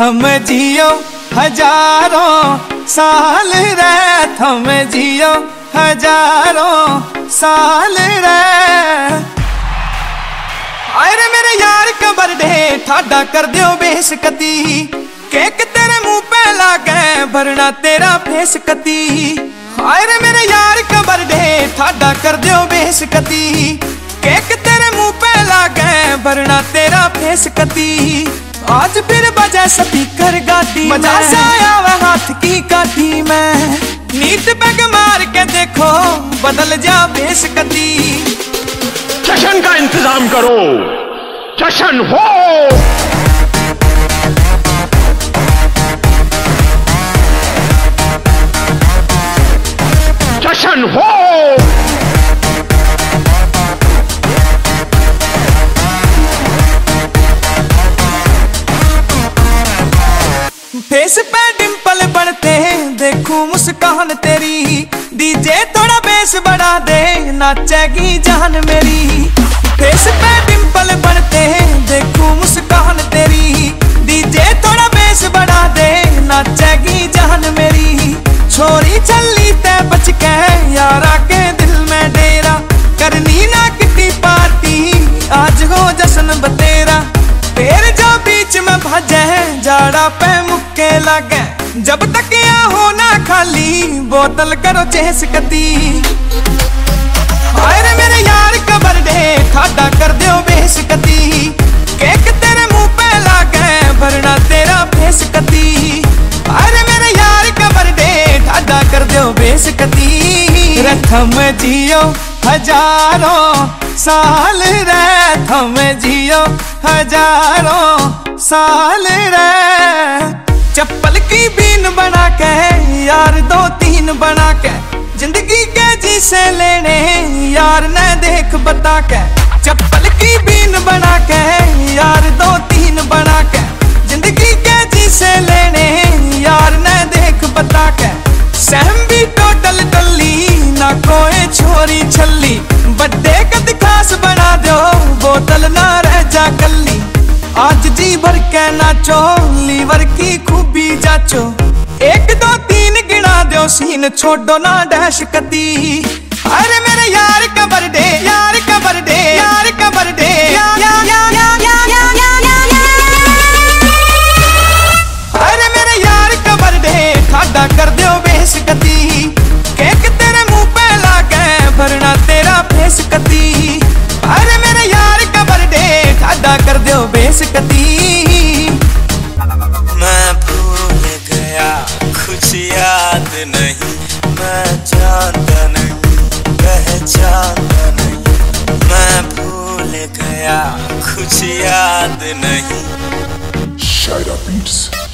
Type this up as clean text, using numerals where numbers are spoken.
थम जियो हजारों साल रे, थम जियो हजारों साल रे। अरे मेरे यार का बर्थडे ठाडा कर दियो बेशकती, केक तेरे मुंह पे लागे भरना तेरा फेस कती। अरे मेरे यार का बर्थडे ठाडा कर दियो बेशकती, केक तेरे मुंह पे लागे भरना तेरा फेस कती। आज फिर बजा स्पीकर गाती, मजा सा आया वह हाथ की काठी में। नीत पैग मार के देखो बदल जा बेशकती। जश्न का इंतजाम करो, जश्न हो। जश्न हो। फेस पे डिंपल बढ़ते देखूं मुस्कान तेरी, डीजे थोड़ा बेस बढ़ा दे नाचेगी जान मेरी। फेस पे डिंपल बढ़ते देखूं मुस्कान तेरी, डीजे थोड़ा बेस बढ़ा दे नाचेगी जान मेरी। छोरी चली ते बच के यारा के दिल में डेरा, करनी ना किटी पार्टी आज हो जश्न बतेरा। तेरे जो बीच में भजे जाड़ा पे मुक्के लगे, जब तक या हो ना खाली बोतल करो चेस कती। अरे मेरे यार का बर्थडे ठाडा कर दियो बेशकती, केक तेरे मुंह पे लागे भरना तेरा फेस कती। अरे मेरे यार का बर्थडे ठाडा कर दियो बेशकती। थम जियो हजारों साल रे, थम जियो हजारों साल रे। चप्पल की बीन बना के यार दो तीन बना के, जिंदगी के जी से लेने यार ने देख बता के। चप्पल की बीन बना के यार दो तीन बना के, जिंदगी के जी से लेने यार ने देख बता के। सहम भी टोटल टल्ली ना कोई छोरी छल्ली, बर्थडे कद खास बना दो बोतल ना रह जा कल्ली। आज जी भर के नाचो लीवर की खूबी जाचो, एक दो तीन गिना दो सीन छोड़ो ना डैश कती। अरे मेरे यार का बर्थडे, यार का बर्थडे, यार का बर्थडे, अरे मेरे यार का बर्थडे ठाडा कर दियो बेशकती, केक तेरे मुंह पे लागे भरना तेरा फेस कती। अरे मेरे यार का बर्थडे ठाडा कर दियो बेशकती। मैं भूल गया कुछ याद नहीं, मैं जानता नहीं पहचानता नहीं। मैं भूल गया कुछ याद नहीं। Shida Beats।